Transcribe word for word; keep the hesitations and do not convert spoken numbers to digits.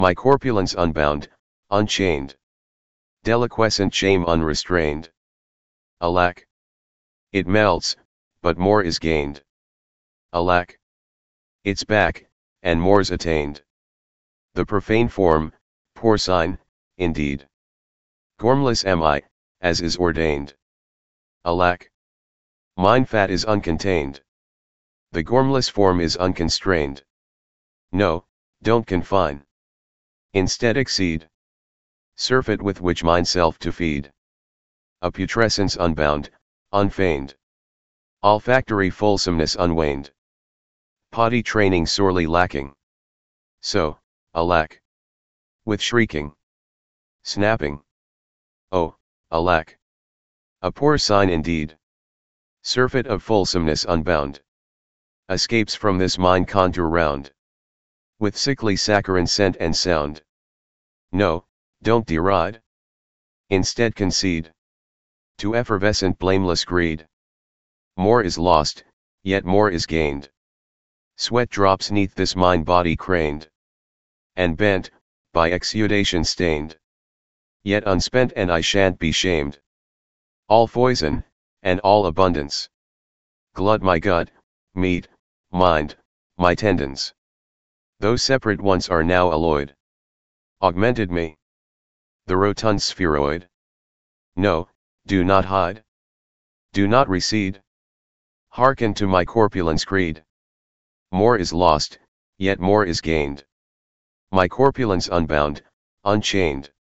My corpulence unbound, unchained. Deliquescent shame unrestrained. Alack! It melts, but more is gained. Alack! It's back, and more's attained. The profane form, poor sign, indeed. Gormless am I, as is ordained. Alack! Mine fat is uncontained. The gormless form is unconstrained. No, don't confine. Instead exceed. Surfeit with which mine self to feed. A putrescence unbound, unfeigned. Olfactory fulsomeness unwaned. Potty training sorely lacking. So, alack! With shrieking. Snapping. Oh, alack! A poor sign indeed. Surfeit of fulsomeness unbound. Escapes from this mine contour round. With sickly saccharine scent and sound. No, don't deride. Instead concede. To effervescent blameless greed. More is lost, yet more is gained. Sweat drops neath this mine body craned. And bent, by exudation stained. Yet unspent, and I shan't be shamed. All poison, and all abundance. Glut my gut, meat, mind, my tendons. Those separate ones are now alloyed. Augmented me. The rotund spheroid. No, do not hide. Do not recede. Hearken to my corpulence creed. More is lost, yet more is gained. My corpulence unbound, unchained.